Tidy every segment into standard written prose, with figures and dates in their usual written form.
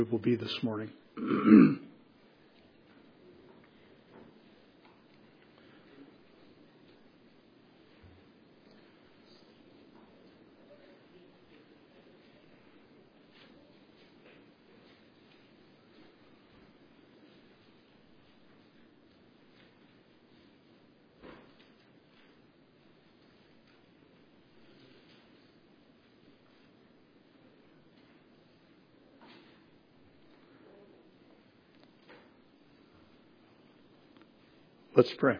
will be this morning. Let's pray.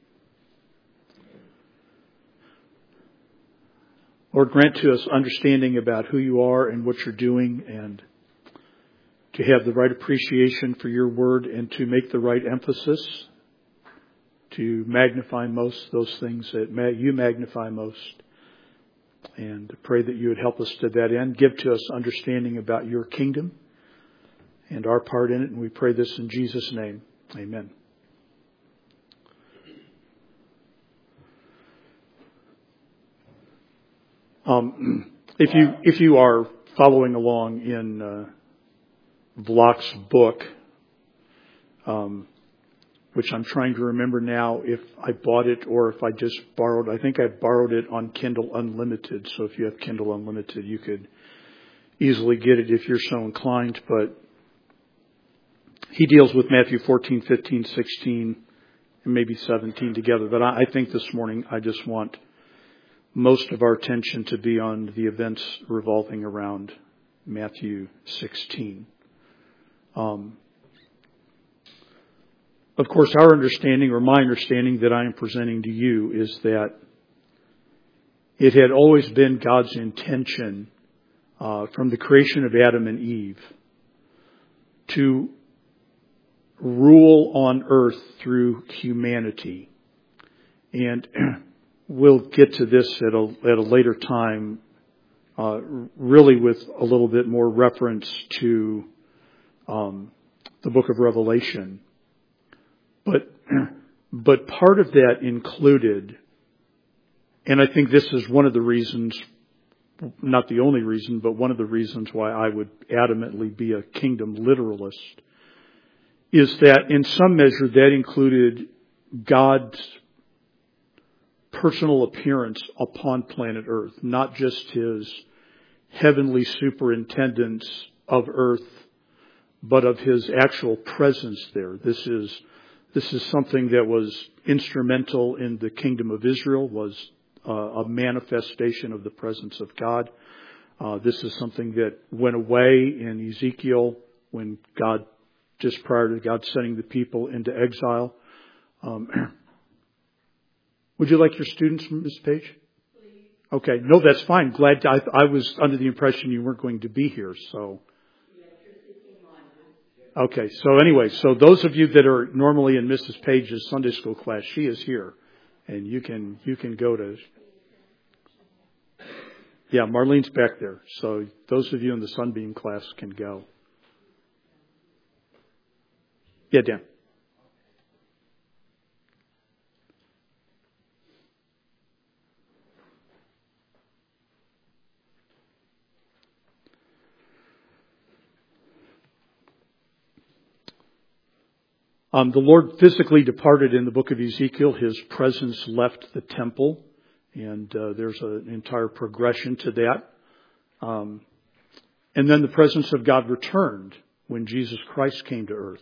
Lord, grant to us understanding about who you are and what you're doing, and to have the right appreciation for your word, and to make the right emphasis, to magnify most those things that you magnify most. And pray that you would help us to that end. Give to us understanding about your kingdom and our part in it. And we pray this in Jesus' name. Amen. If you are following along in Block's book, which I'm trying to remember now if I bought it or if I just borrowed. I think I borrowed it on Kindle Unlimited. So if you have Kindle Unlimited, you could easily get it if you're so inclined. But he deals with Matthew 14, 15, 16, and maybe 17 together. But I think this morning I just want most of our attention to be on the events revolving around Matthew 16. Of course, our understanding, or my understanding that I am presenting to you, is that it had always been God's intention from the creation of Adam and Eve to rule on earth through humanity. And we'll get to this at a later time, really with a little bit more reference to the book of Revelation. But part of that included, and I think this is one of the reasons, not the only reason, but one of the reasons why I would adamantly be a kingdom literalist, is that in some measure that included God's personal appearance upon planet Earth, not just his heavenly superintendence of earth, but of his actual presence there. This is something that was instrumental in the kingdom of Israel, was a manifestation of the presence of God. This is something that went away in Ezekiel when just prior to God sending the people into exile. Would you like your students, Ms. Page? Please. Okay. No, that's fine. Glad I was under the impression you weren't going to be here, so. Okay. So anyway, so those of you that are normally in Mrs. Page's Sunday school class, she is here, and you can go to. Yeah, Marlene's back there. So those of you in the Sunbeam class can go. Yeah, Dan. The Lord physically departed in the book of Ezekiel. His presence left the temple, and there's an entire progression to that. And then the presence of God returned when Jesus Christ came to earth.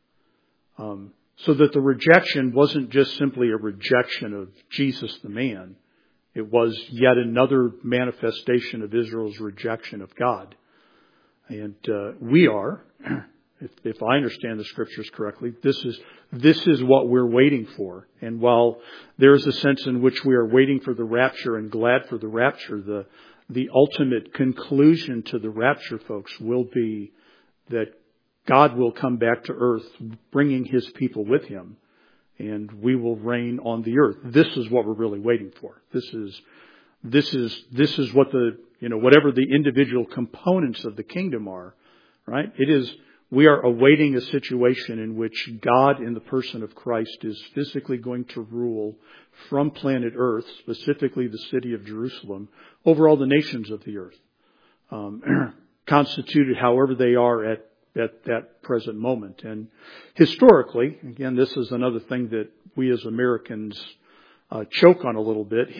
So that the rejection wasn't just simply a rejection of Jesus the man. It was yet another manifestation of Israel's rejection of God. And we are... If I understand the scriptures correctly, this is what we're waiting for. And while there is a sense in which we are waiting for the rapture and glad for the rapture, the ultimate conclusion to the rapture, folks, will be that God will come back to earth, bringing his people with him, and we will reign on the earth. This is what we're really waiting for. This is what whatever the individual components of the kingdom are, right? We are awaiting a situation in which God, in the person of Christ, is physically going to rule from planet Earth, specifically the city of Jerusalem, over all the nations of the earth, constituted however they are at at that present moment. And historically, again, this is another thing that we as Americans choke on a little bit.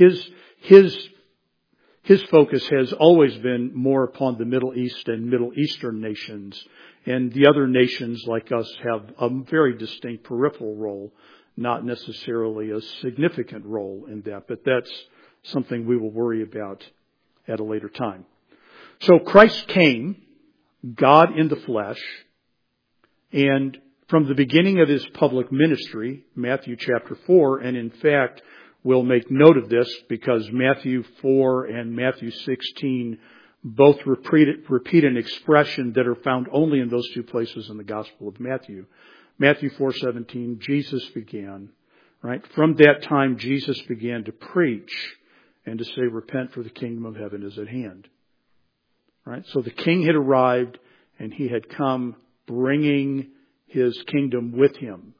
His focus has always been more upon the Middle East and Middle Eastern nations. And the other nations like us have a very distinct peripheral role, not necessarily a significant role in that. But that's something we will worry about at a later time. So Christ came, God in the flesh, and from the beginning of his public ministry, Matthew chapter 4, and in fact, we'll make note of this because Matthew 4 and Matthew 16 both repeat an expression that are found only in those two places in the Gospel of Matthew. Matthew 4:17, Jesus began, right? From that time, Jesus began to preach and to say, repent, for the kingdom of heaven is at hand. Right? So the king had arrived and he had come bringing his kingdom with him.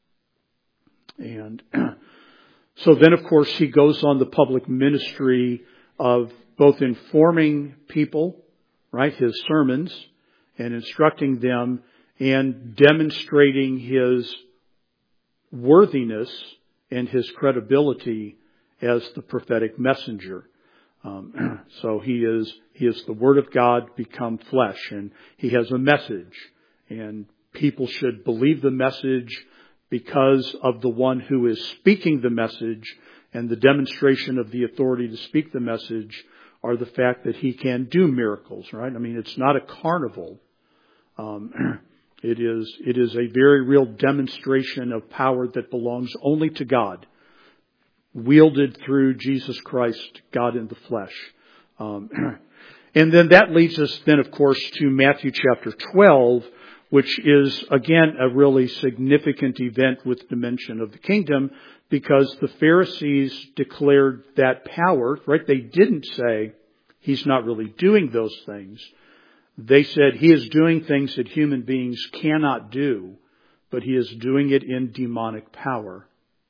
And so then, of course, he goes on the public ministry of both informing people, right, his sermons, and instructing them, and demonstrating his worthiness and his credibility as the prophetic messenger. So he is the Word of God become flesh, and he has a message, and people should believe the message because of the one who is speaking the message, and the demonstration of the authority to speak the message are the fact that he can do miracles, right? I mean, it's not a carnival. It is a very real demonstration of power that belongs only to God, wielded through Jesus Christ, God in the flesh. And then that leads us then, of course, to Matthew chapter 12, which is, again, a really significant event with the mention of the kingdom, because the Pharisees declared that power, right? They didn't say he's not really doing those things. They said he is doing things that human beings cannot do, but he is doing it in demonic power.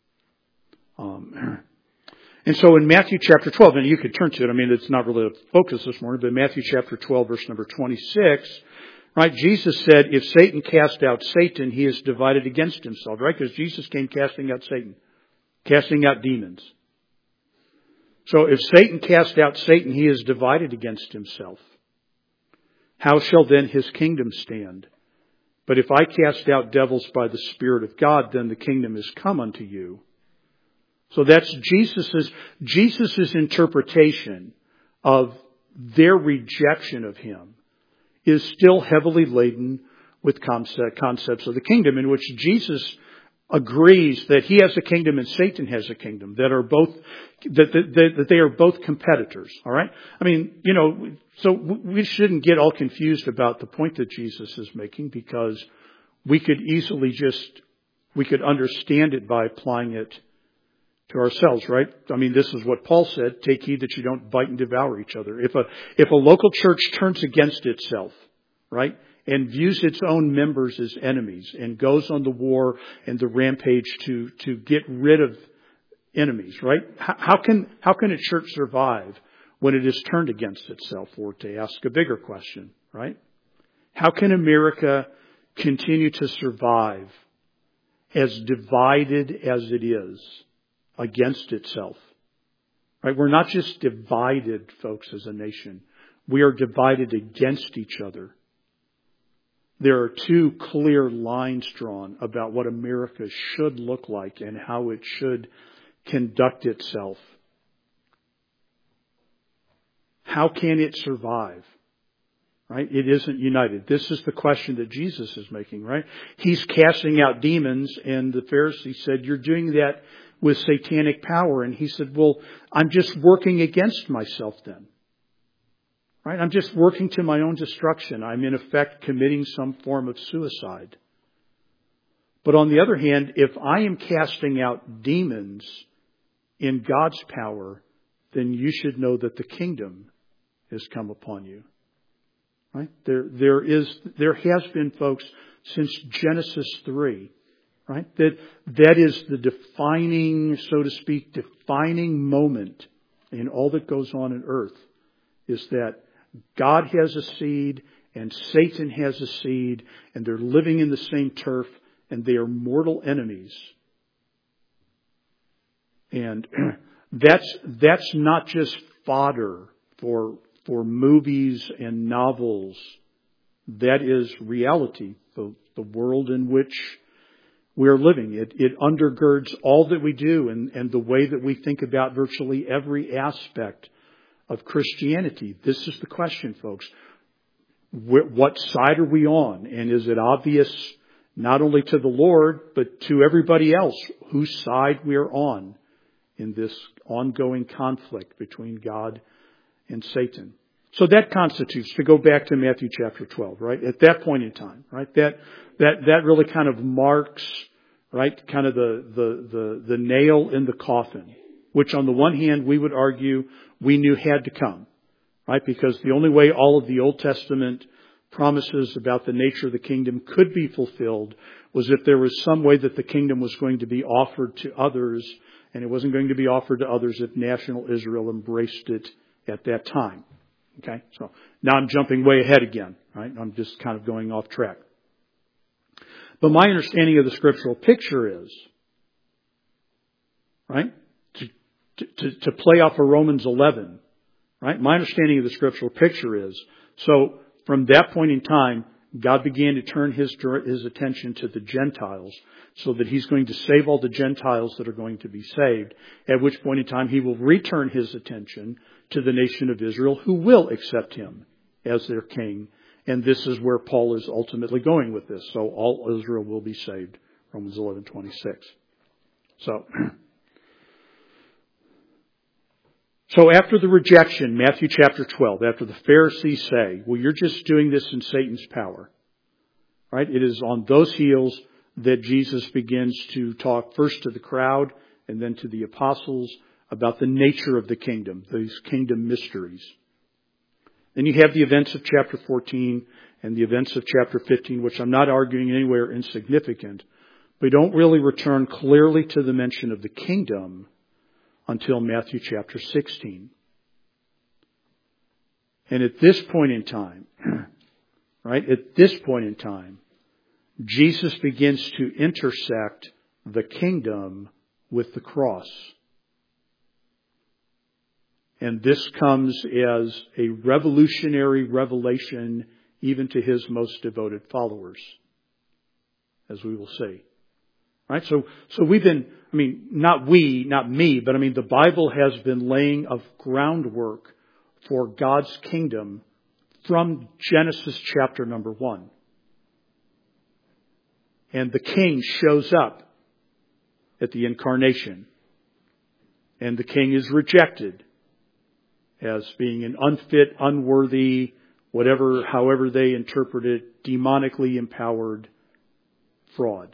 And so in Matthew chapter 12, and you could turn to it, I mean, it's not really a focus this morning, but Matthew chapter 12, verse number 26, right? Jesus said, if Satan cast out Satan, he is divided against himself, right? Because Jesus came casting out Satan, casting out demons. So if Satan cast out Satan, he is divided against himself. How shall then his kingdom stand? But if I cast out devils by the Spirit of God, then the kingdom is come unto you. So that's Jesus's interpretation of their rejection of him is still heavily laden with concepts of the kingdom, in which Jesus agrees that he has a kingdom and Satan has a kingdom that are both that they are both competitors. All right, I mean, so we shouldn't get all confused about the point that Jesus is making, because we could understand it by applying it to ourselves, right? I mean, this is what Paul said, take heed that you don't bite and devour each other. If a local church turns against itself, right, and views its own members as enemies and goes on the war and the rampage to get rid of enemies, right? How can a church survive when it is turned against itself? Or to ask a bigger question, right? How can America continue to survive as divided as it is against itself? Right? We're not just divided, folks, as a nation. We are divided against each other. There are two clear lines drawn about what America should look like and how it should conduct itself. How can it survive? Right? It isn't united. This is the question that Jesus is making, right? He's casting out demons, and the Pharisees said, you're doing that with satanic power. And he said, well, I'm just working against myself then. Right? I'm just working to my own destruction. I'm in effect committing some form of suicide. But on the other hand, if I am casting out demons in God's power, then you should know that the kingdom has come upon you. Right? There has been, folks, since Genesis 3, right? That is the defining, so to speak, defining moment in all that goes on earth, is that God has a seed and Satan has a seed, and they're living in the same turf, and they are mortal enemies. And that's not just fodder for movies and novels. That is reality, the world in which we are living. It undergirds all that we do and the way that we think about virtually every aspect of Christianity. This is the question, folks. What side are we on? And is it obvious not only to the Lord, but to everybody else whose side we are on in this ongoing conflict between God and Satan? So that constitutes, to go back to Matthew chapter 12, right? At that point in time, right? That really kind of marks, right? Kind of the nail in the coffin, which on the one hand we would argue we knew had to come, right? Because the only way all of the Old Testament promises about the nature of the kingdom could be fulfilled was if there was some way that the kingdom was going to be offered to others, and it wasn't going to be offered to others if national Israel embraced it at that time. Okay, so now I'm jumping way ahead again, right? I'm just kind of going off track. But my understanding of the scriptural picture is, right, to play off of Romans 11, right? My understanding of the scriptural picture is, so from that point in time, God began to turn His attention to the Gentiles so that He's going to save all the Gentiles that are going to be saved, at which point in time He will return His attention to the nation of Israel who will accept Him as their king. And this is where Paul is ultimately going with this. So all Israel will be saved. Romans 11:26. So after the rejection, Matthew chapter 12, after the Pharisees say, well, you're just doing this in Satan's power, right? It is on those heels that Jesus begins to talk first to the crowd and then to the apostles about the nature of the kingdom, these kingdom mysteries. Then you have the events of chapter 14 and the events of chapter 15, which I'm not arguing anywhere insignificant, but don't really return clearly to the mention of the kingdom until Matthew chapter 16. And at this point in time, right, at this point in time, Jesus begins to intersect the kingdom with the cross. And this comes as a revolutionary revelation even to His most devoted followers, as we will see. Right? So we've been, not me, but the Bible has been laying a groundwork for God's kingdom from Genesis chapter number 1. And the king shows up at the incarnation. And the king is rejected as being an unfit, unworthy, however they interpret it, demonically empowered fraud.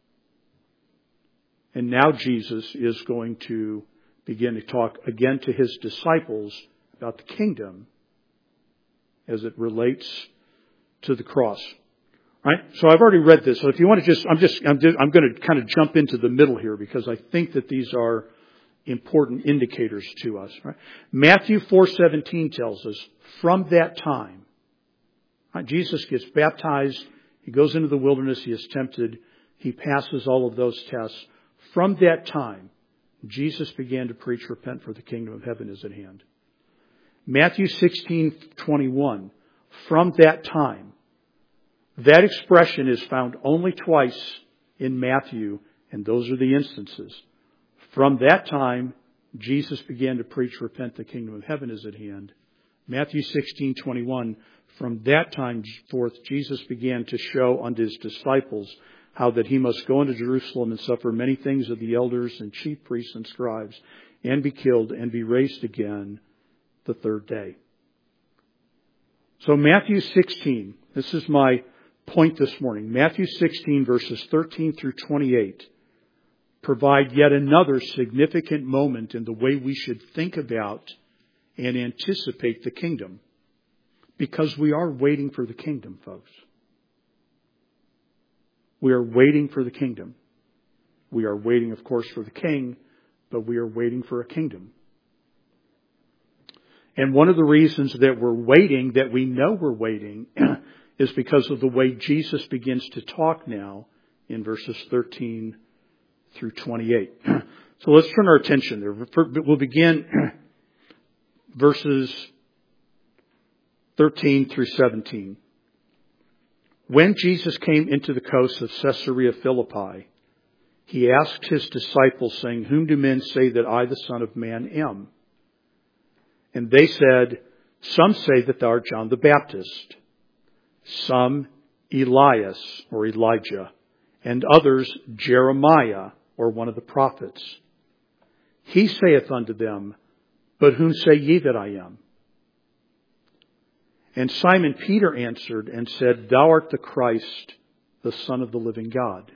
And now Jesus is going to begin to talk again to His disciples about the kingdom as it relates to the cross. Right? So I've already read this. So if you want to I'm going to kind of jump into the middle here because I think that these are important indicators to us. Right? Matthew 4:17 tells us, from that time, right, Jesus gets baptized, He goes into the wilderness, He is tempted, He passes all of those tests. From that time, Jesus began to preach, repent for the kingdom of heaven is at hand. Matthew 16:21, from that time, that expression is found only twice in Matthew, and those are the instances. From that time, Jesus began to preach, repent, the kingdom of heaven is at hand. Matthew 16:21, from that time forth, Jesus began to show unto His disciples how that He must go into Jerusalem and suffer many things of the elders and chief priests and scribes, and be killed and be raised again the third day. So Matthew 16, this is my point this morning. Matthew 16 verses 13 through 28 provide yet another significant moment in the way we should think about and anticipate the kingdom. Because we are waiting for the kingdom, folks. We are waiting for the kingdom. We are waiting, of course, for the king, but we are waiting for a kingdom. And one of the reasons that we're waiting, that we know we're waiting, is because of the way Jesus begins to talk now in verses 13 through 28. So let's turn our attention there. We'll begin verses 13 through 17. When Jesus came into the coast of Caesarea Philippi, he asked his disciples, saying, "Whom do men say that I, the Son of Man, am?" And they said, "Some say that thou art John the Baptist, some Elias or Elijah, and others Jeremiah or one of the prophets." He saith unto them, "But whom say ye that I am?" And Simon Peter answered and said, "Thou art the Christ, the Son of the living God."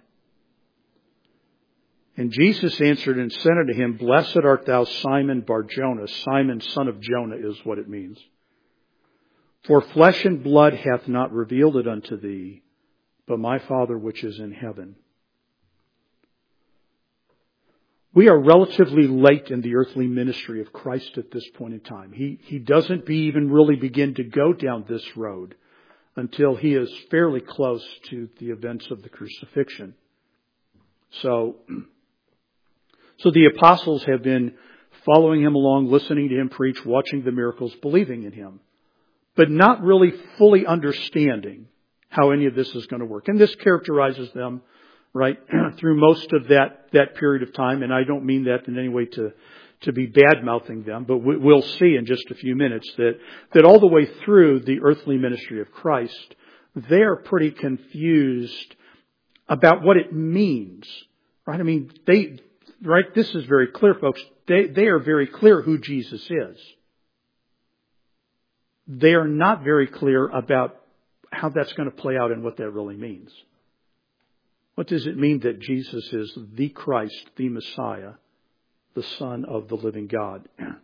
And Jesus answered and said unto him, "Blessed art thou, Simon Bar-Jonah." Simon, son of Jonah, is what it means. "For flesh and blood hath not revealed it unto thee, but my Father which is in heaven." We are relatively late in the earthly ministry of Christ at this point in time. He doesn't even really begin to go down this road until he is fairly close to the events of the crucifixion. So the apostles have been following him along, listening to him preach, watching the miracles, believing in him, but not really fully understanding how any of this is going to work. And this characterizes them, right, through most of that period of time. And I don't mean that in any way to be bad-mouthing them, but we'll see in just a few minutes that all the way through the earthly ministry of Christ, they're pretty confused about what it means, right? I mean, this is very clear, folks. They are very clear who Jesus is. They are not very clear about how that's going to play out and what that really means. What does it mean that Jesus is the Christ, the Messiah, the Son of the living God?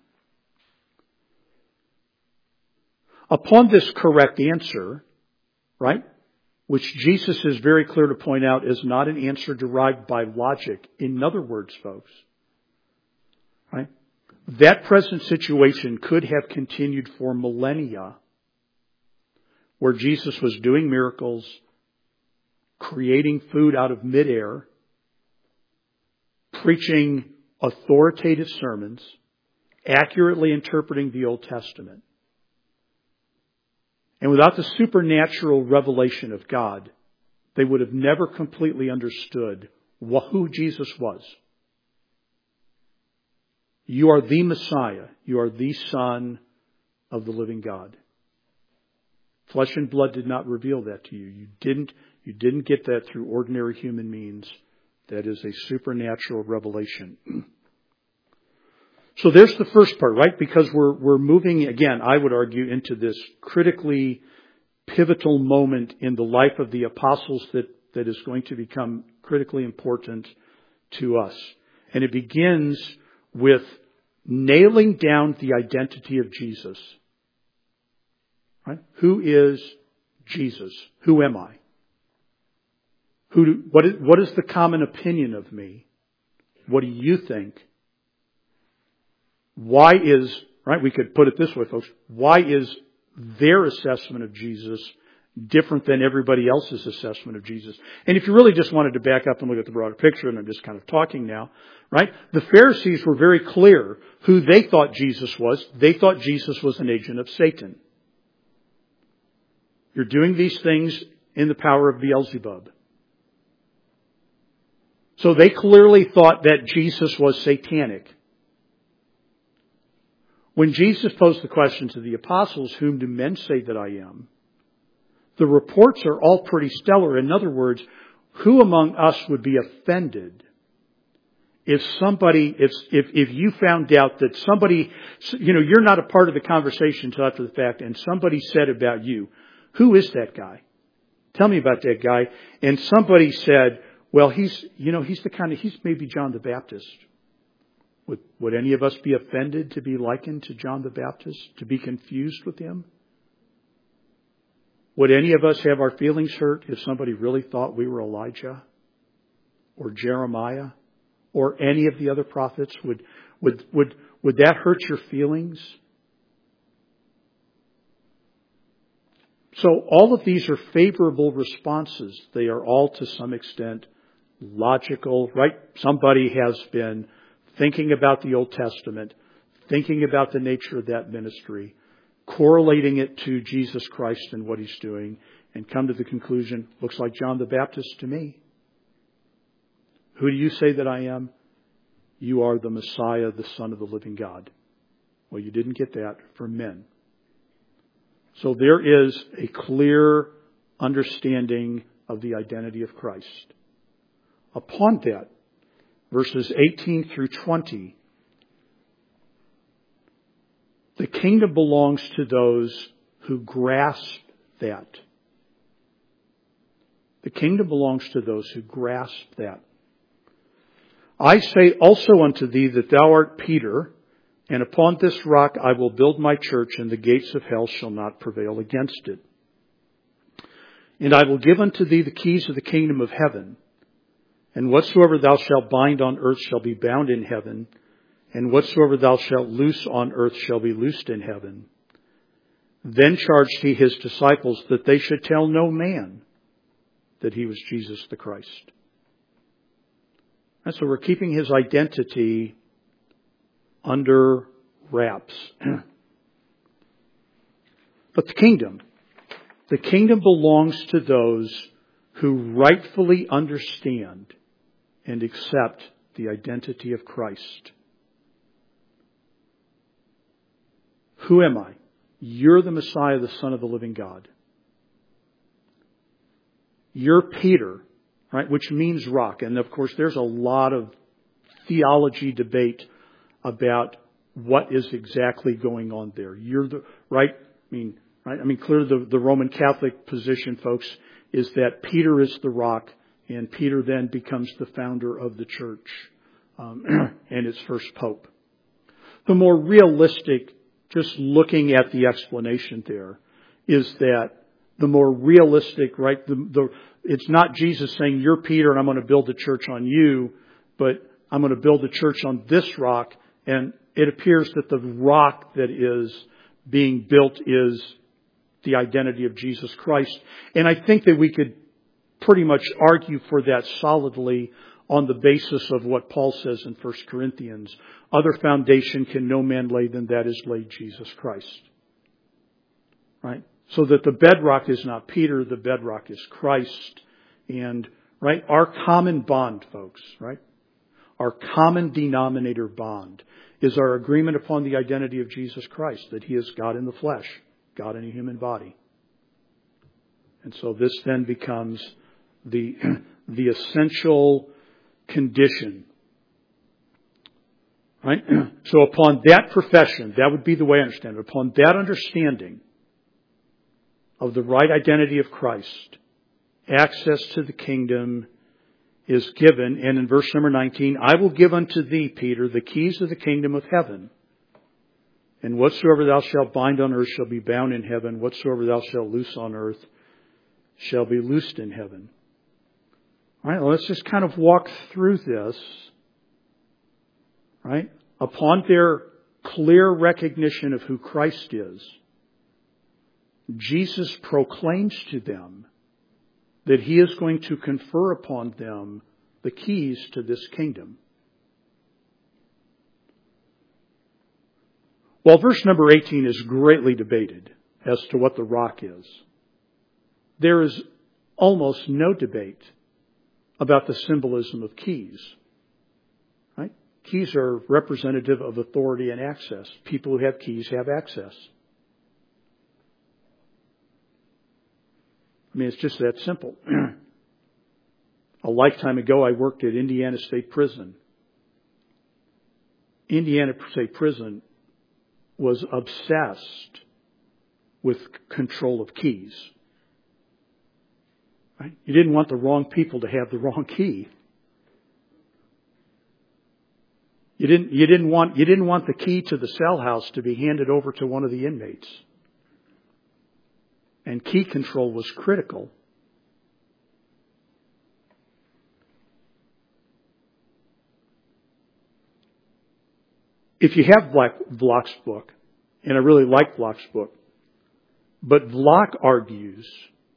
Upon this correct answer, right, which Jesus is very clear to point out is not an answer derived by logic. In other words, folks, right, that present situation could have continued for millennia, where Jesus was doing miracles, creating food out of midair, preaching authoritative sermons, accurately interpreting the Old Testament. And without the supernatural revelation of God, they would have never completely understood who Jesus was. You are the Messiah. You are the Son of the living God. Flesh and blood did not reveal that to you. You didn't get that through ordinary human means. That is a supernatural revelation. So there's the first part, right? Because we're moving, again, I would argue, into this critically pivotal moment in the life of the apostles that is going to become critically important to us. And it begins with nailing down the identity of Jesus. Right? Who is Jesus? Who am I? What is the common opinion of me? What do you think? Why is, right, we could put it this way, folks, why is their assessment of Jesus different than everybody else's assessment of Jesus? And if you really just wanted to back up and look at the broader picture, and I'm just kind of talking now, right, the Pharisees were very clear who they thought Jesus was. They thought Jesus was an agent of Satan. You're doing these things in the power of Beelzebub. So they clearly thought that Jesus was satanic. When Jesus posed the question to the apostles, "Whom do men say that I am?" the reports are all pretty stellar. In other words, who among us would be offended if you found out that somebody, you're not a part of the conversation until after the fact, and somebody said about you, "Who is that guy? Tell me about that guy." And somebody said, "Well, he's maybe John the Baptist." Would any of us be offended to be likened to John the Baptist? To be confused with him? Would any of us have our feelings hurt if somebody really thought we were Elijah or Jeremiah or any of the other prophets? Would that hurt your feelings? So all of these are favorable responses. They are all to some extent logical, right? Somebody has been thinking about the Old Testament, thinking about the nature of that ministry, correlating it to Jesus Christ and what He's doing, and come to the conclusion, looks like John the Baptist to me. Who do you say that I am? You are the Messiah, the Son of the living God. Well, you didn't get that from men. So there is a clear understanding of the identity of Christ. Upon that, verses 18 through 20, the kingdom belongs to those who grasp that. The kingdom belongs to those who grasp that. I say also unto thee that thou art Peter, and upon this rock I will build my church, and the gates of hell shall not prevail against it. And I will give unto thee the keys of the kingdom of heaven. And whatsoever thou shalt bind on earth shall be bound in heaven, and whatsoever thou shalt loose on earth shall be loosed in heaven. Then charged he his disciples that they should tell no man that he was Jesus the Christ. And so we're keeping his identity under wraps. But the kingdom belongs to those who rightfully understand and accept the identity of Christ. Who am I? You're the Messiah, the Son of the living God. You're Peter, right? Which means rock. And of course, there's a lot of theology debate about what is exactly going on there. You're the right. I mean, clearly the Roman Catholic position, folks, is that Peter is the rock, and Peter then becomes the founder of the church and its first pope. The more realistic, just looking at the explanation there, is that the more realistic, right? It's not Jesus saying, you're Peter and I'm going to build a church on you, but I'm going to build a church on this rock. And it appears that the rock that is being built is the identity of Jesus Christ. And I think that we could pretty much argue for that solidly on the basis of what Paul says in 1 Corinthians. Other foundation can no man lay than that is laid Jesus Christ. Right? So that the bedrock is not Peter, the bedrock is Christ. And, right, our common bond, folks, right? Our common denominator bond is our agreement upon the identity of Jesus Christ, that He is God in the flesh, God in a human body. And so this then becomes the essential condition. Right? So upon that profession, that would be the way I understand it. Upon that understanding of the right identity of Christ, access to the kingdom is given. And in verse number 19, I will give unto thee, Peter, the keys of the kingdom of heaven. And whatsoever thou shalt bind on earth shall be bound in heaven. Whatsoever thou shalt loose on earth shall be loosed in heaven. All right, well, let's just kind of walk through this. Right? Upon their clear recognition of who Christ is, Jesus proclaims to them that He is going to confer upon them the keys to this kingdom. Well, verse number 18 is greatly debated as to what the rock is. There is almost no debate about the symbolism of keys. Right? Keys are representative of authority and access. People who have keys have access. I mean, it's just that simple. A lifetime ago, I worked at Indiana State Prison. Indiana State Prison was obsessed with control of keys. Right? You didn't want the wrong people to have the wrong key. You didn't want the key to the cell house to be handed over to one of the inmates. And key control was critical. If you have Bloch's book, and I really like Bloch's book, But Locke argues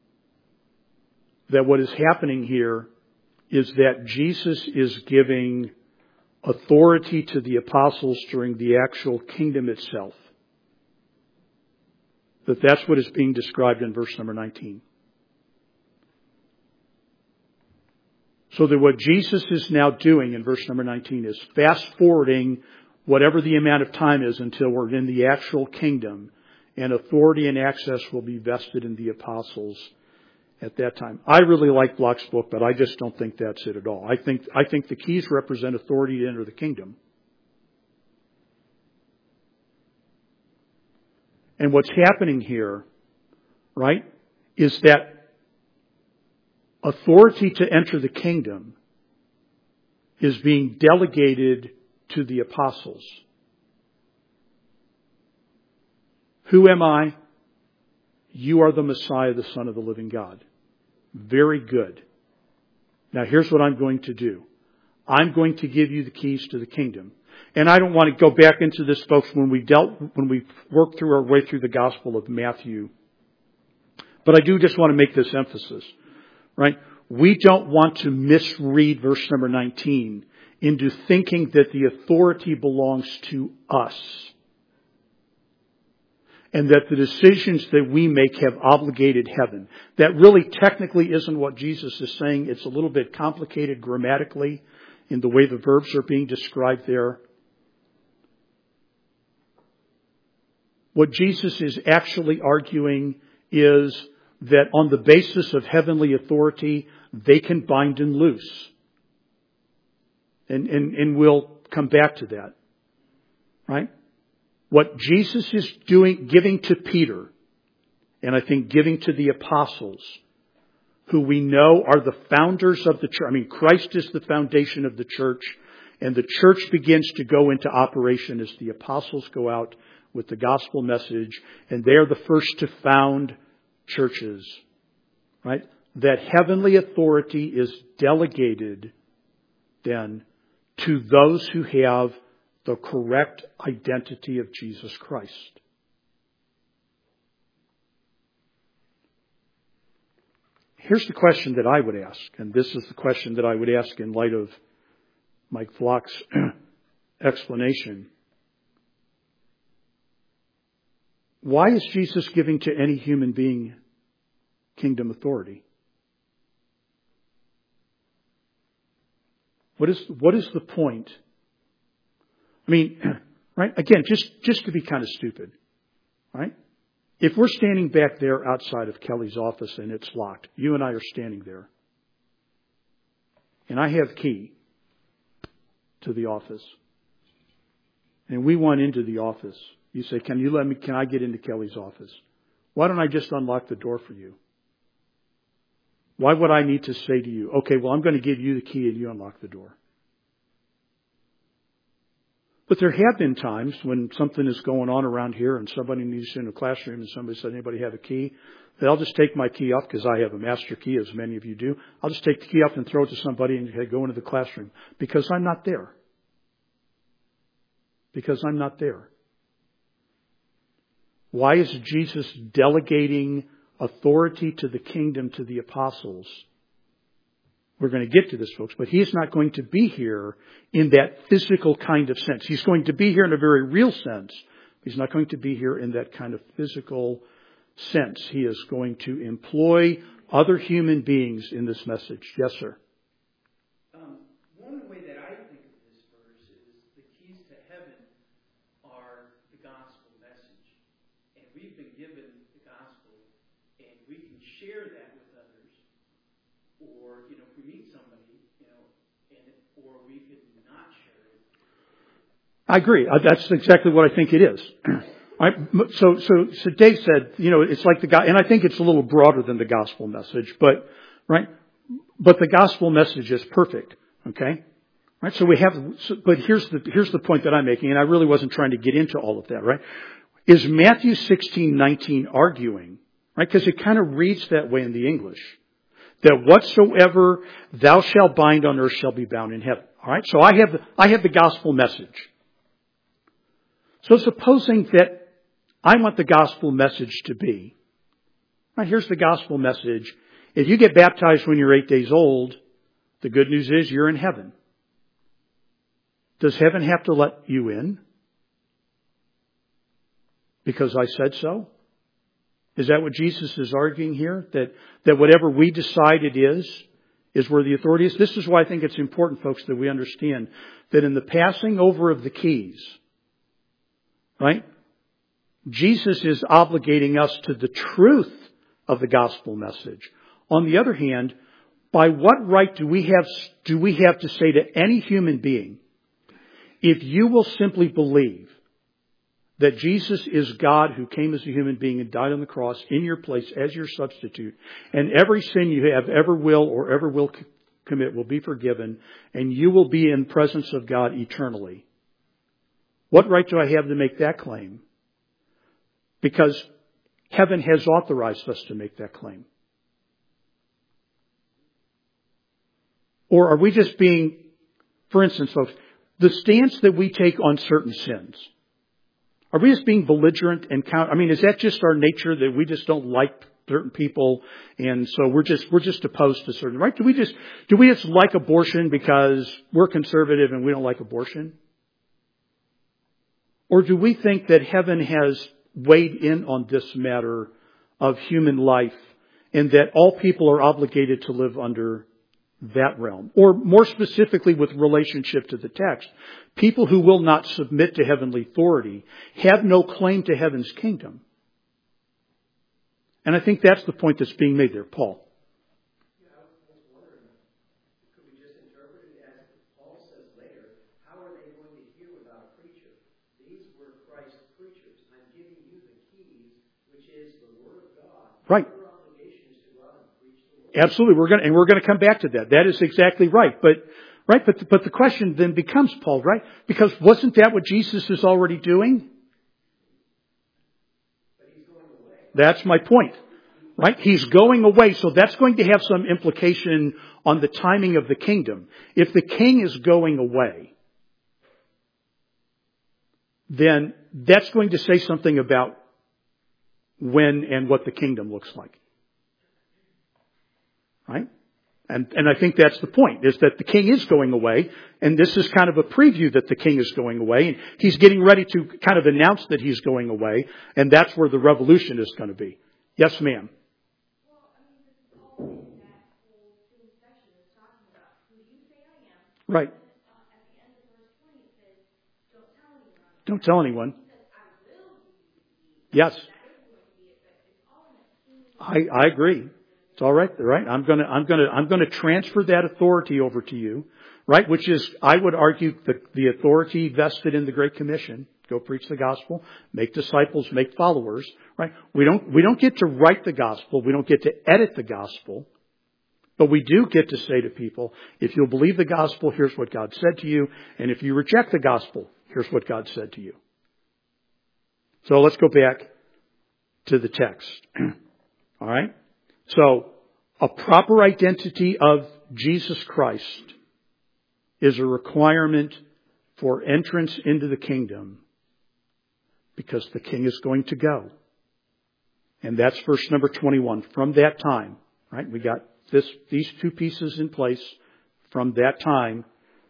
that what is happening here is that Jesus is giving authority to the apostles during the actual kingdom itself. That's what is being described in verse number 19. So that what Jesus is now doing in verse number 19 is fast forwarding whatever the amount of time is until we're in the actual kingdom, and authority and access will be vested in the apostles at that time. I really like Locke's book, but I just don't think that's it at all. I think the keys represent authority to enter the kingdom. And what's happening here, right, is that authority to enter the kingdom is being delegated to the apostles. Who am I? You are the Messiah, the Son of the living God. Very good. Now here's what I'm going to do. I'm going to give you the keys to the kingdom. And I don't want to go back into this, folks, when we worked through our way through the Gospel of Matthew. But I do just want to make this emphasis, right? We don't want to misread verse number 19 into thinking that the authority belongs to us. And that the decisions that we make have obligated heaven. That really technically isn't what Jesus is saying. It's a little bit complicated grammatically in the way the verbs are being described there. What Jesus is actually arguing is that on the basis of heavenly authority, they can bind and loose. And we'll come back to that. Right? What Jesus is doing, giving to Peter, and I think giving to the apostles, who we know are the founders of the church. I mean, Christ is the foundation of the church, and the church begins to go into operation as the apostles go out with the gospel message, and they are the first to found churches. Right? That heavenly authority is delegated then to those who have the correct identity of Jesus Christ. Here's the question that I would ask, and this is the question that I would ask in light of Mike Flock's explanation. Why is Jesus giving to any human being kingdom authority? What is the point? I mean, right? Again, just to be kind of stupid, right? If we're standing back there outside of Kelly's office and it's locked, you and I are standing there, and I have key to the office, and we went into the office. You say, can I get into Kelly's office? Why don't I just unlock the door for you? Why would I need to say to you, okay, well, I'm going to give you the key and you unlock the door? But there have been times when something is going on around here and somebody needs in a classroom and somebody said, anybody have a key? Then I'll just take my key off because I have a master key, as many of you do. I'll just take the key off and throw it to somebody and say, go into the classroom. Because I'm not there. Because I'm not there. Why is Jesus delegating authority to the kingdom to the apostles? We're going to get to this, folks, but He's not going to be here in that physical kind of sense. He's going to be here in a very real sense. He's not going to be here in that kind of physical sense. He is going to employ other human beings in this message. Yes, sir. One way that I think of this verse is the keys to heaven are the gospel message. And we've been given the gospel, and we can share that with others. Or, if we meet somebody, or we could not share it. I agree. That's exactly what I think it is. Right? So Dave said, it's like and I think it's a little broader than the gospel message, but the gospel message is perfect. Okay? Right? But here's the point that I'm making, and I really wasn't trying to get into all of that, right? Is Matthew 16:19 arguing, right? Because it kind of reads that way in the English. That whatsoever thou shalt bind on earth shall be bound in heaven. All right? So I have the gospel message. So supposing that I want the gospel message to be Right, here's the gospel message. If you get baptized when you're 8 days old, the good news is you're in heaven. Does heaven have to let you in? Because I said so? Is that what Jesus is arguing here? That whatever we decide it is where the authority is? This is why I think it's important, folks, that we understand that in the passing over of the keys, right, Jesus is obligating us to the truth of the gospel message. On the other hand, by what right do we have to say to any human being, if you will simply believe that Jesus is God who came as a human being and died on the cross in your place as your substitute, and every sin you have ever will commit will be forgiven, and you will be in presence of God eternally. What right do I have to make that claim? Because heaven has authorized us to make that claim. Or are we just being, for instance, folks, the stance that we take on certain sins, are we just being belligerent and is that just our nature that we just don't like certain people and so we're just opposed to certain, right? Do we just like abortion because we're conservative and we don't like abortion? Or do we think that heaven has weighed in on this matter of human life and that all people are obligated to live under that realm? Or more specifically with relationship to the text, people who will not submit to heavenly authority have no claim to heaven's kingdom. And I think that's the point that's being made there, Paul. Yeah, I was wondering, could we just interpret it as Paul says later, how are they going to hear without a preacher? These were Christ's preachers. I'm giving you the keys, which is the Word of God. Right. Absolutely. We're going to come back to that. That is exactly right. But the question then becomes, Paul, right? Because wasn't that what Jesus is already doing? But he's going away. That's my point. Right? He's going away. So that's going to have some implication on the timing of the kingdom. If the king is going away, then that's going to say something about when and what the kingdom looks like. Right? And I think that's the point, is that the king is going away, and this is kind of a preview that the king is going away, and he's getting ready to kind of announce that he's going away, and that's where the revolution is going to be. Yes, ma'am. Well, this is all in that whole theme section is talking about who you say I am. Right. At the end of verse 20 it says, don't tell anyone. Don't tell anyone. He says, I will give you the keys. Yes. That is going to be it, but it's all in that theme. I agree. It's all right. Right. I'm going to transfer that authority over to you. Right. Which is, I would argue, the authority vested in the Great Commission. Go preach the gospel, make disciples, make followers. Right. We don't get to write the gospel. We don't get to edit the gospel. But we do get to say to people, if you'll believe the gospel, here's what God said to you. And if you reject the gospel, here's what God said to you. So let's go back to the text. All right. So, a proper identity of Jesus Christ is a requirement for entrance into the kingdom because the king is going to go. And that's verse number 21. From that time, right? We got these two pieces in place. From that time,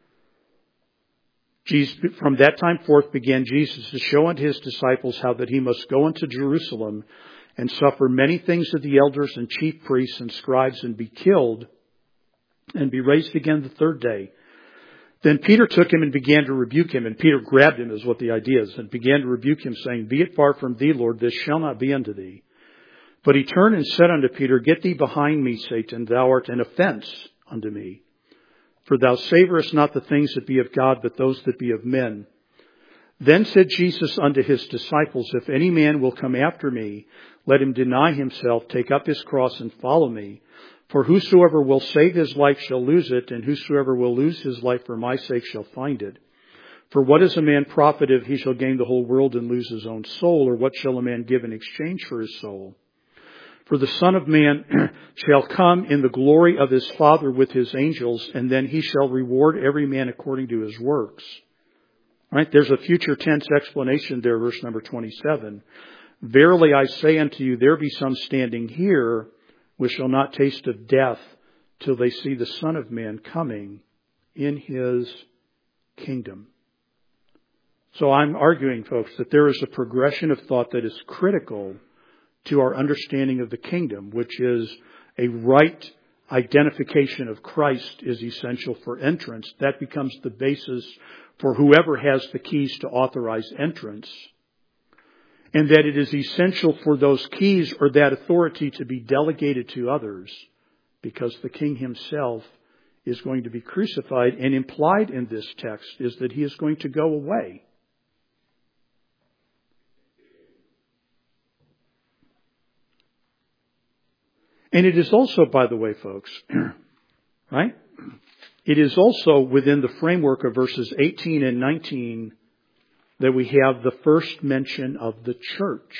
from that time forth began Jesus to show unto his disciples how that he must go into Jerusalem and suffer many things of the elders and chief priests and scribes and be killed and be raised again the third day. Then Peter took him and began to rebuke him. And Peter grabbed him is what the idea is, and began to rebuke him, saying, Be it far from thee, Lord, this shall not be unto thee. But he turned and said unto Peter, Get thee behind me, Satan, thou art an offense unto me. For thou savorest not the things that be of God, but those that be of men. Then said Jesus unto his disciples, If any man will come after me, let him deny himself, take up his cross, and follow me. For whosoever will save his life shall lose it, and whosoever will lose his life for my sake shall find it. For what is a man profit if he shall gain the whole world and lose his own soul? Or what shall a man give in exchange for his soul? For the Son of Man shall come in the glory of his Father with his angels, and then he shall reward every man according to his works. All right, there's a future tense explanation there, verse number 27. Verily I say unto you, there be some standing here which shall not taste of death till they see the Son of Man coming in His kingdom. So I'm arguing, folks, that there is a progression of thought that is critical to our understanding of the kingdom, which is a right identification of Christ is essential for entrance. That becomes the basis for whoever has the keys to authorize entrance. And that it is essential for those keys or that authority to be delegated to others, because the King Himself is going to be crucified, and implied in this text is that He is going to go away. And it is also, by the way, folks, right? It is also within the framework of verses 18 and 19 that we have the first mention of the church.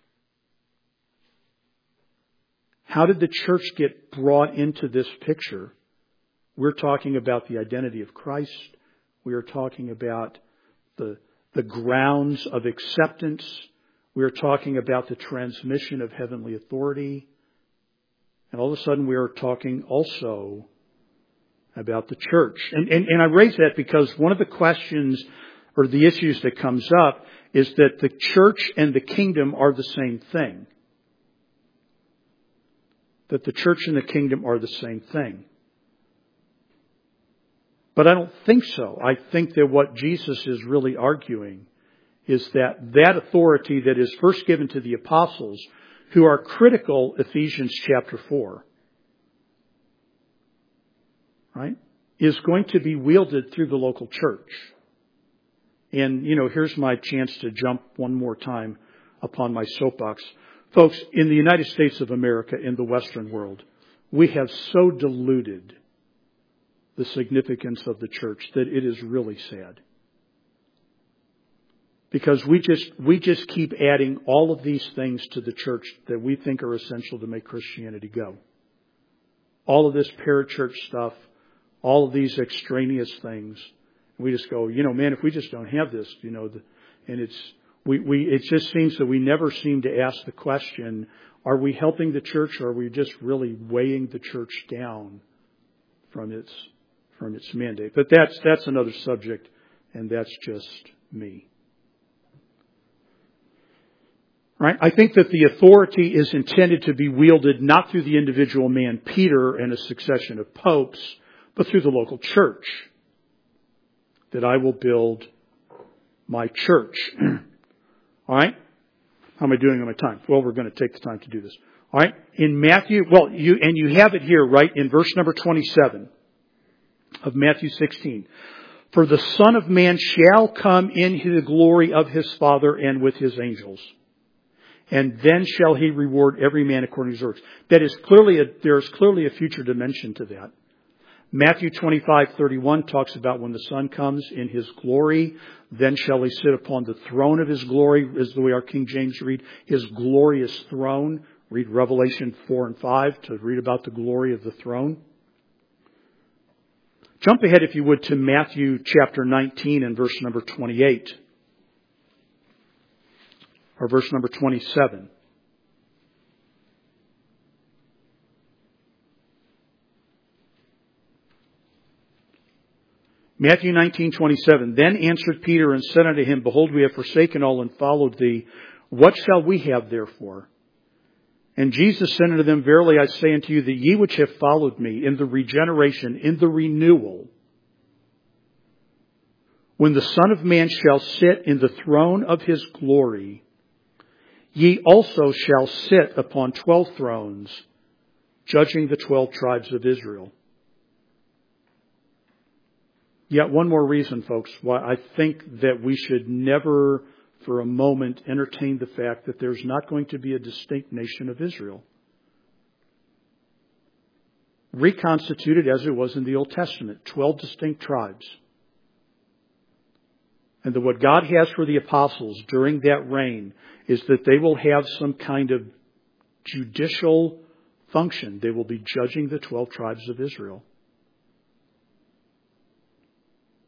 How did the church get brought into this picture? We're talking about the identity of Christ. We are talking about the grounds of acceptance. We are talking about the transmission of heavenly authority. And all of a sudden we are talking also about the church. And I raise that because one of the questions or the issues that comes up is that the church and the kingdom are the same thing. That the church and the kingdom are the same thing. But I don't think so. I think that what Jesus is really arguing is that authority that is first given to the apostles, who are critical, Ephesians chapter 4, right, is going to be wielded through the local church. And, here's my chance to jump one more time upon my soapbox. Folks, in the United States of America, in the Western world, we have so diluted the significance of the church that it is really sad. Because we just keep adding all of these things to the church that we think are essential to make Christianity go. All of this parachurch stuff, all of these extraneous things. We just go, man, if we just don't have this, and it just seems that we never seem to ask the question, are we helping the church, or are we just really weighing the church down from its mandate? But that's another subject, and that's just me. Right? I think that the authority is intended to be wielded not through the individual man Peter and a succession of popes, but through the local church. That I will build my church. All right? How am I doing on my time? Well, we're going to take the time to do this. All right? In Matthew, you have it here, right, in verse number 27 of Matthew 16. For the Son of Man shall come in the glory of His Father and with His angels. And then shall He reward every man according to his works. There is clearly a future dimension to that. Matthew 25:31 talks about when the Son comes in His glory, then shall He sit upon the throne of His glory, is the way our King James read, His glorious throne. Read Revelation 4 and 5 to read about the glory of the throne. Jump ahead, if you would, to Matthew chapter 19 and verse number 28. Or verse number 27. Matthew 19:27. Then answered Peter and said unto Him, Behold, we have forsaken all and followed Thee. What shall we have therefore? And Jesus said unto them, Verily I say unto you, that ye which have followed me in the regeneration, in the renewal, when the Son of Man shall sit in the throne of His glory, ye also shall sit upon 12 thrones, judging the 12 tribes of Israel. Yet one more reason, folks, why I think that we should never for a moment entertain the fact that there's not going to be a distinct nation of Israel. Reconstituted as it was in the Old Testament, 12 distinct tribes. And that what God has for the apostles during that reign is that they will have some kind of judicial function. They will be judging the 12 tribes of Israel.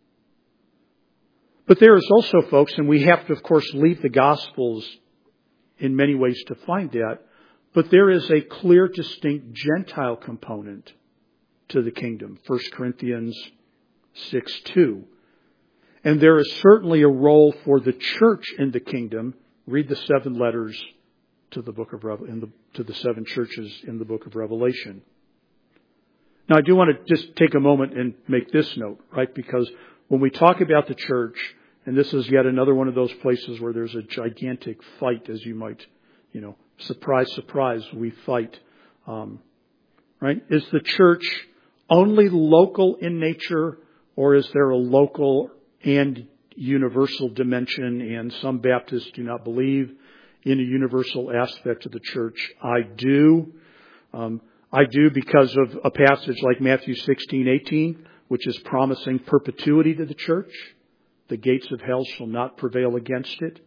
But there is also, folks, and we have to, of course, leave the Gospels in many ways to find that. But there is a clear, distinct Gentile component to the kingdom. 1 Corinthians 6:2. And there is certainly a role for the church in the kingdom. Read the 7 letters to the book of to the 7 churches in the book of Revelation. Now, I do want to just take a moment and make this note, right? Because when we talk about the church, and this is yet another one of those places where there's a gigantic fight, as you might, surprise, surprise, we fight, right? Is the church only local in nature, or is there a local and universal dimension? And some Baptists do not believe in a universal aspect of the church. I do. I do because of a passage like Matthew 16:18, which is promising perpetuity to the church. The gates of hell shall not prevail against it.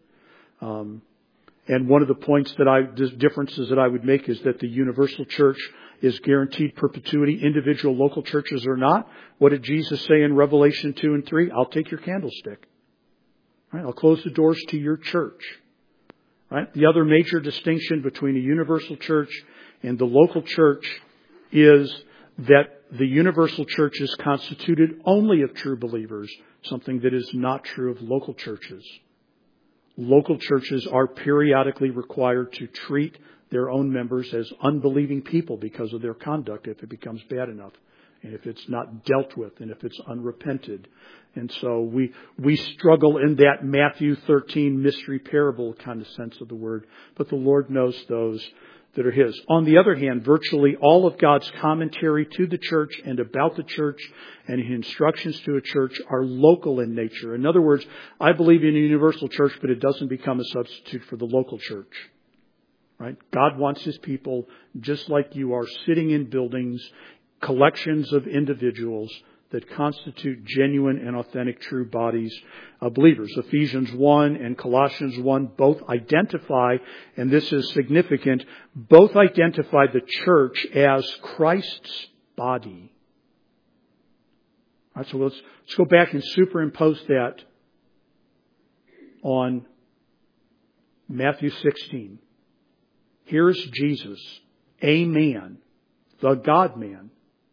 And one of the differences that I would make is that the universal church is guaranteed perpetuity. Individual local churches are not. What did Jesus say in Revelation 2 and 3? I'll take your candlestick. Right? I'll close the doors to your church. Right? The other major distinction between a universal church and the local church is that the universal church is constituted only of true believers, something that is not true of local churches. Local churches are periodically required to treat their own members as unbelieving people because of their conduct if it becomes bad enough, and if it's not dealt with, and if it's unrepented. And so we struggle in that Matthew 13 mystery parable kind of sense of the word, but the Lord knows those that are His. On the other hand, virtually all of God's commentary to the church and about the church and instructions to a church are local in nature. In other words, I believe in a universal church, but it doesn't become a substitute for the local church. Right? God wants His people, just like you are, sitting in buildings, collections of individuals that constitute genuine and authentic true bodies of believers. Ephesians 1 and Colossians 1 both identify, and this is significant, both identify the church as Christ's body. All right, so let's go back and superimpose that on Matthew 16. Here's Jesus, a man, the God-man,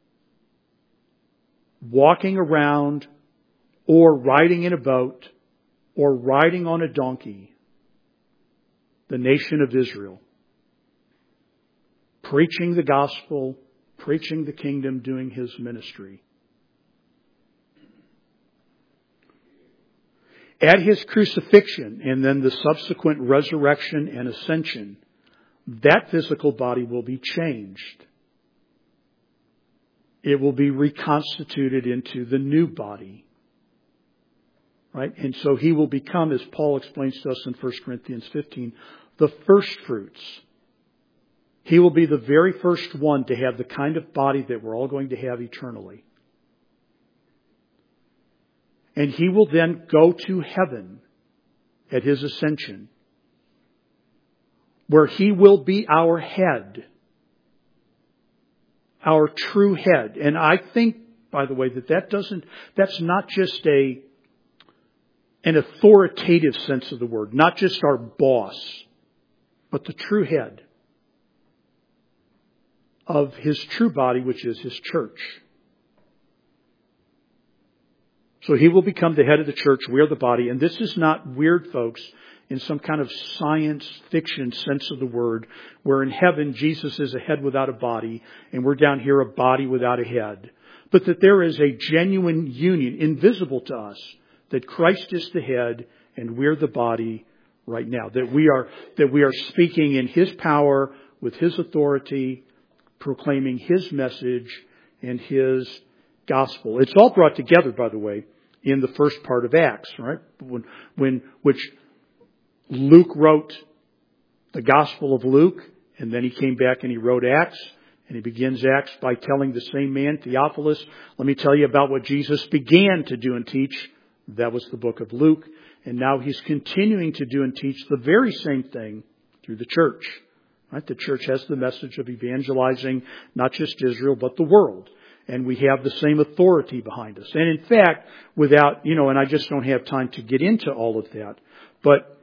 walking around or riding in a boat or riding on a donkey, the nation of Israel, preaching the gospel, preaching the kingdom, doing His ministry. At His crucifixion and then the subsequent resurrection and ascension, that physical body will be changed. It will be reconstituted into the new body. Right? And so He will become, as Paul explains to us in 1 Corinthians 15, the first fruits. He will be the very first one to have the kind of body that we're all going to have eternally. And He will then go to heaven at His ascension, where He will be our head. Our true head. And I think, by the way, that's not just an authoritative sense of the word, not just our boss, but the true head of His true body, which is His church. So He will become the head of the church. We are the body. And this is not weird, folks, in some kind of science fiction sense of the word, where in heaven Jesus is a head without a body, and we're down here a body without a head. But that there is a genuine union, invisible to us, that Christ is the head and we're the body right now. That we are speaking in His power, with His authority, proclaiming His message and His gospel. It's all brought together, by the way, in the first part of Acts, right? Which Luke wrote the Gospel of Luke, and then he came back and he wrote Acts, and he begins Acts by telling the same man, Theophilus, let me tell you about what Jesus began to do and teach. That was the book of Luke. And now He's continuing to do and teach the very same thing through the church. Right? The church has the message of evangelizing not just Israel, but the world. And we have the same authority behind us. And in fact, without, and I just don't have time to get into all of that, but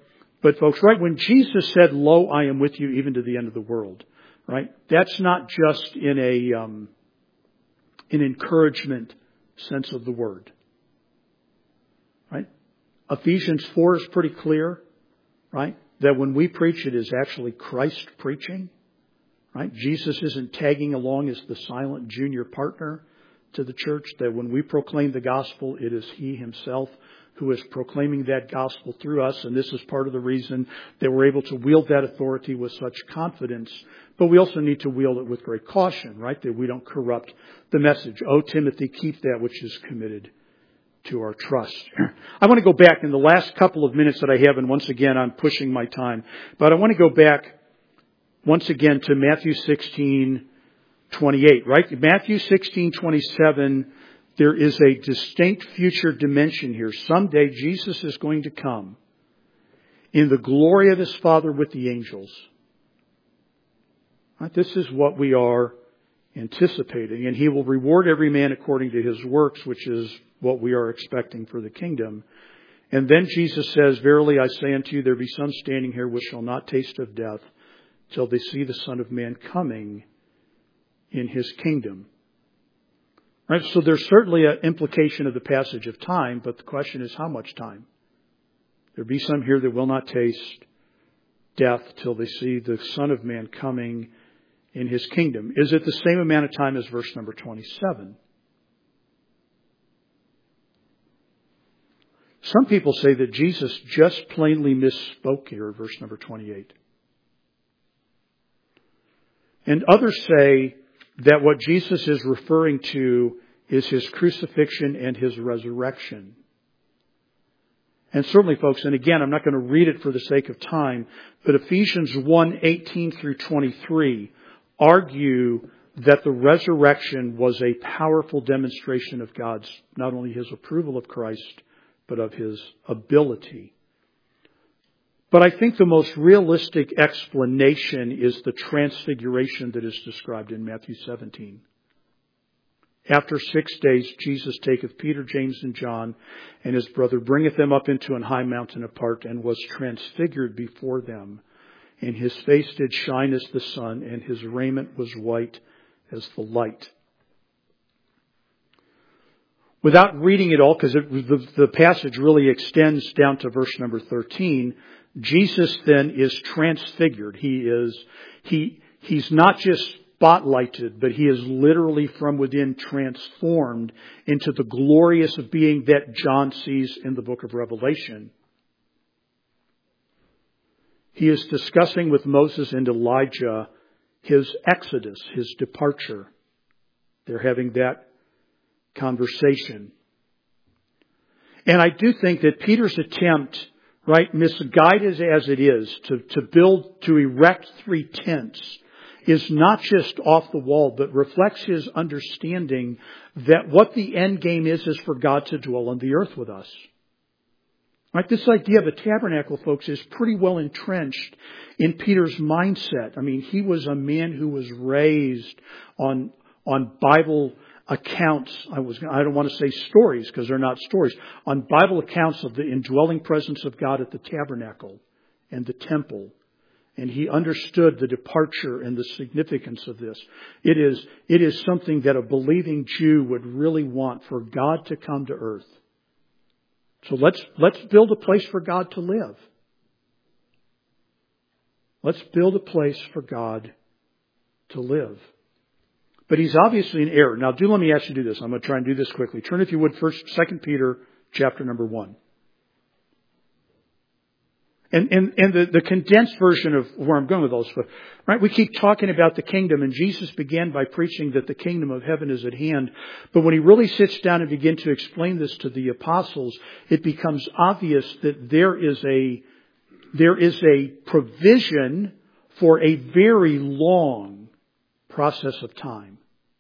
But folks, right, when Jesus said, "Lo, I am with you even to the end of the world," right? That's not just in an encouragement sense of the word. Right? Ephesians 4 is pretty clear, right? That when we preach, it is actually Christ preaching. Right? Jesus isn't tagging along as the silent junior partner to the church. That when we proclaim the gospel, it is He Himself who is proclaiming that gospel through us. And this is part of the reason that we're able to wield that authority with such confidence. But we also need to wield it with great caution, right? That we don't corrupt the message. "O Timothy, keep that which is committed to our trust." I want to go back in the last couple of minutes that I have, and once again, I'm pushing my time. But I want to go back once again to Matthew 16:28, right? Matthew 16:27, there is a distinct future dimension here. Someday Jesus is going to come in the glory of His Father with the angels. Right? This is what we are anticipating. And He will reward every man according to his works, which is what we are expecting for the kingdom. And then Jesus says, "Verily I say unto you, there be some standing here which shall not taste of death till they see the Son of Man coming in His kingdom." Right? So there's certainly an implication of the passage of time, but the question is how much time? There be some here that will not taste death till they see the Son of Man coming in His kingdom. Is it the same amount of time as verse number 27? Some people say that Jesus just plainly misspoke here, verse number 28. And others say that what Jesus is referring to is His crucifixion and His resurrection. And certainly, folks, and again, I'm not going to read it for the sake of time, but Ephesians 1:18 through 23 argue that the resurrection was a powerful demonstration of God's, not only His approval of Christ, but of His ability. But I think the most realistic explanation is the transfiguration that is described in Matthew 17. After 6 days, Jesus taketh Peter, James, and John, and his brother, bringeth them up into an high mountain apart, and was transfigured before them. And His face did shine as the sun, and His raiment was white as the light. Without reading it all, because the passage really extends down to verse number 13, Jesus then is transfigured. He's not just spotlighted, but He is literally from within transformed into the glorious being that John sees in the book of Revelation. He is discussing with Moses and Elijah His exodus, His departure. They're having that conversation. And I do think that Peter's attempt, right, misguided as it is, to erect 3 tents, is not just off the wall, but reflects his understanding that what the end game is for God to dwell on the earth with us. Right? This idea of a tabernacle, folks, is pretty well entrenched in Peter's mindset. I mean, he was a man who was raised on Bible accounts. I don't want to say stories because they're not stories. On Bible accounts of the indwelling presence of God at the tabernacle and the temple. And he understood the departure and the significance of this. It is something that a believing Jew would really want, for God to come to earth. So let's build a place for God to live. Let's build a place for God to live. But he's obviously in error. Now, let me ask you to do this. I'm going to try and do this quickly. Turn, if you would, 2 Peter chapter number 1. And the condensed version of where I'm going with all this stuff, right? We keep talking about the kingdom, and Jesus began by preaching that the kingdom of heaven is at hand. But when he really sits down and begins to explain this to the apostles, it becomes obvious that there is a provision for a very long process of time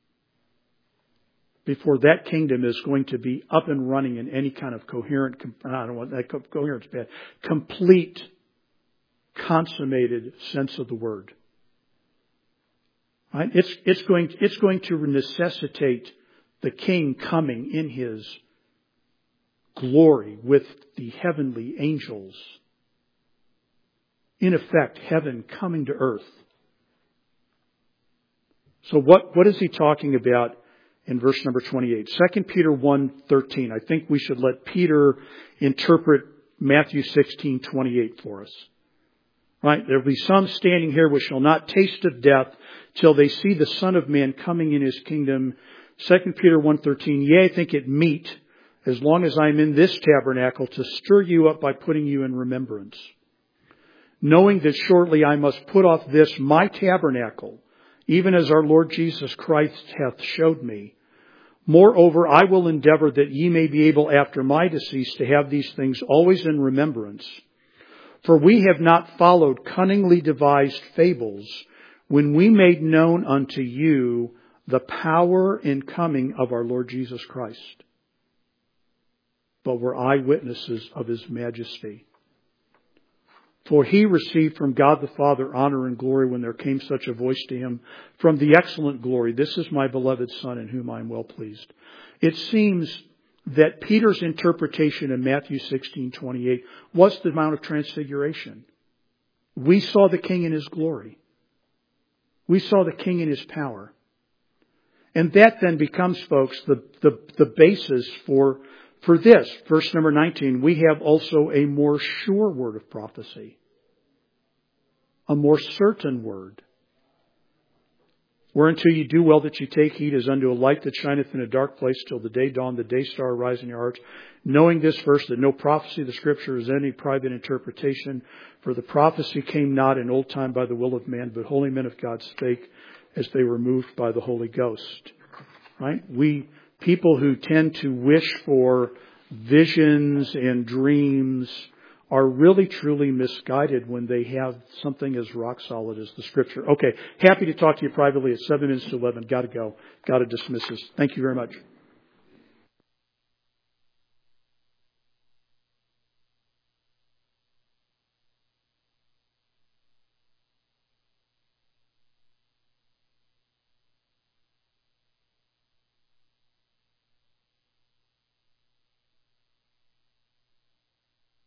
before that kingdom is going to be up and running in any kind of coherent, I don't want that, coherent's bad, complete, consummated sense of the word. Right? It's going to necessitate the King coming in His glory with the heavenly angels. in effect, heaven coming to earth. So what is he talking about in verse number 28? 2 Peter 1:13. I think we should let Peter interpret Matthew 16:28 for us. Right? There will be some standing here which shall not taste of death till they see the Son of Man coming in his kingdom. 2 Peter 1:13. Yea, I think it meet, as long as I am in this tabernacle, to stir you up by putting you in remembrance. Knowing that shortly I must put off this my tabernacle, even as our Lord Jesus Christ hath showed me. Moreover, I will endeavor that ye may be able after my decease to have these things always in remembrance. For we have not followed cunningly devised fables, when we made known unto you the power and coming of our Lord Jesus Christ, but were eyewitnesses of his majesty. For he received from God the Father honor and glory when there came such a voice to him from the excellent glory, This is my beloved Son in whom I am well pleased. It seems that Peter's interpretation in Matthew 16:28 was the Mount of Transfiguration. We saw the King in his glory. We saw the King in his power. And that then becomes, folks, the basis for this. Verse number 19, we have also a more sure word of prophecy. A more certain word. Whereunto ye do well that ye take heed as unto a light that shineth in a dark place till the day dawn, the day star arise in your hearts. Knowing this verse, that no prophecy of the Scripture is any private interpretation. For the prophecy came not in old time by the will of man, but holy men of God spake as they were moved by the Holy Ghost. Right? People who tend to wish for visions and dreams are really truly misguided when they have something as rock solid as the Scripture. Okay, happy to talk to you privately at 7 minutes to 11. Got to go. Got to dismiss this. Thank you very much.